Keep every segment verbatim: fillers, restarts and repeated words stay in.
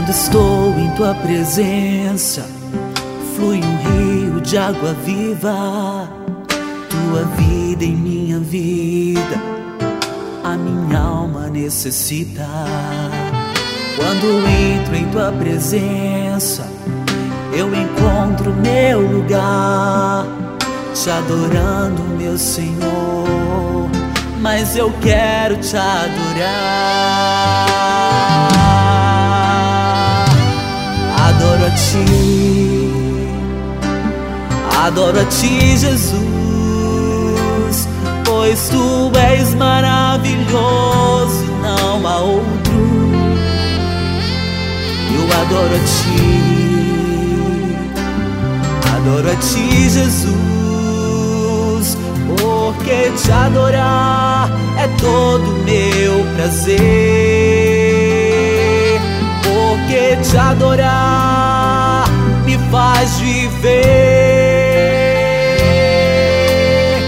Quando estou em tua presença, flui um rio de água viva. Tua vida em minha vida, a minha alma necessita. Quando entro em tua presença, eu encontro meu lugar, te adorando, meu Senhor. Mas eu quero te adorar. Adoro a ti, adoro a ti, Jesus, pois tu és maravilhoso e não há outro. Eu adoro a ti, adoro a ti, Jesus, porque te adorar é todo meu prazer. Porque te adorar me faz viver.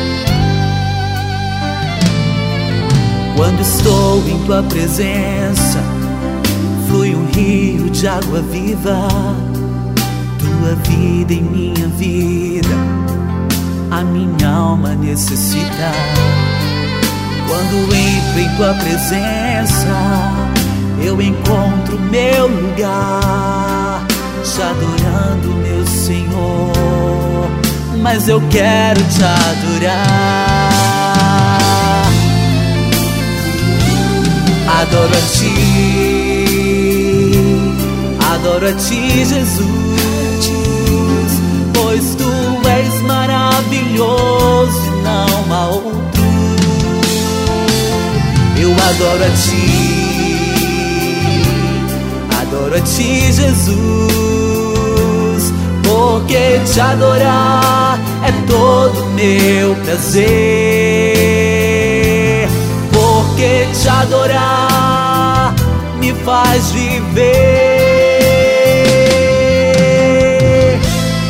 Quando estou em tua presença, flui um rio de água viva. Tua vida em minha vida, a minha alma necessita. Quando entro em tua presença, eu encontro meu lugar, te adorando, meu Senhor. Mas eu quero te adorar. Adoro a ti, adoro a ti, Jesus, pois tu és maravilhoso e não há outro. Eu adoro a ti, adoro a ti, Jesus, porque te adorar é todo meu prazer. Porque te adorar me faz viver.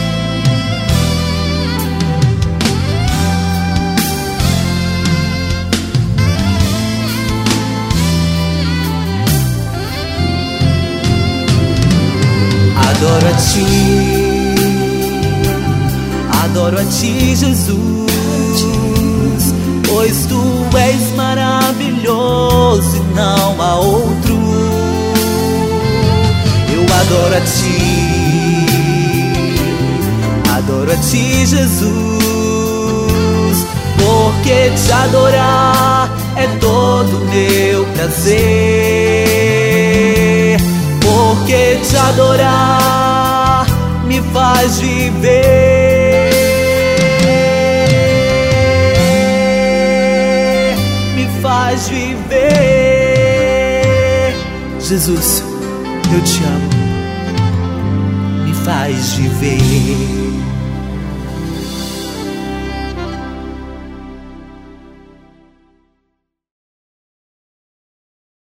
Adoro a ti, adoro a ti, Jesus, pois tu és maravilhoso e não há outro. Eu adoro a ti, adoro a ti, Jesus, porque te adorar é todo meu prazer. Porque te adorar me faz viver, me faz viver. Jesus, eu te amo, me faz viver.